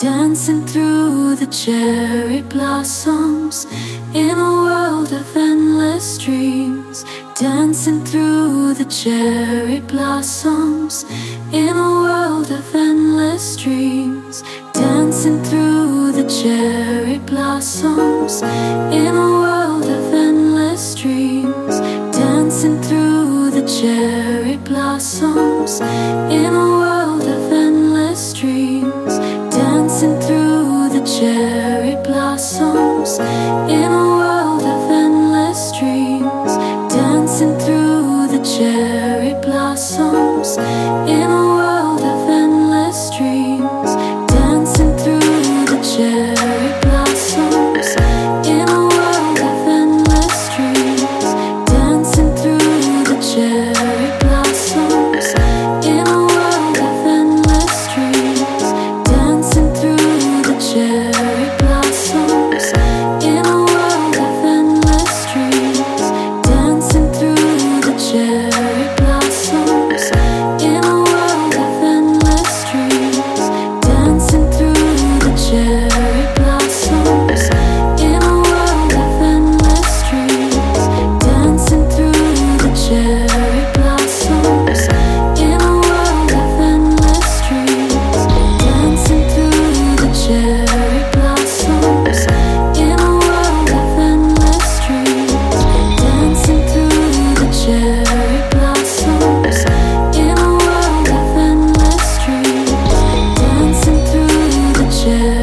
Dancing through the cherry blossoms in a world of endless dreams. Dancing through the cherry blossoms in a world of endless dreams. Dancing through the cherry blossoms in a world of endless dreams. Dancing through the cherry blossoms in a world of endless dreams. Dancing through the cherry blossoms in a world of endless dreams. Dancing through the cherry blossoms in a world of endless dreams. Dancing through the cherry blossoms in a world of endless dreams. Dancing through the cherry blossoms in a world of endless dreams. Dancing through the cherry blossoms in a world of endless dreams. Dancing through the cherry blossoms in a world of endless dreams. Dancing through the cherry blossoms in a world of endless dreams. Dancing through the cherry blossoms in a world of endless dreams. Dancing through the cherry blossoms in a world of endless dreams. Dancing through the cherry blossoms in a world of endless dreams. Dancing through the cherry